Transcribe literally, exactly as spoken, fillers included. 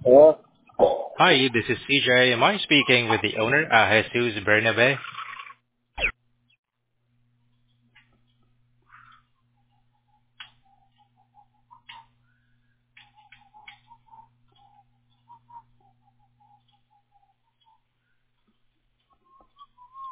Uh, Hi, this is C J. Am I speaking with the owner, uh, Jesus Bernabe?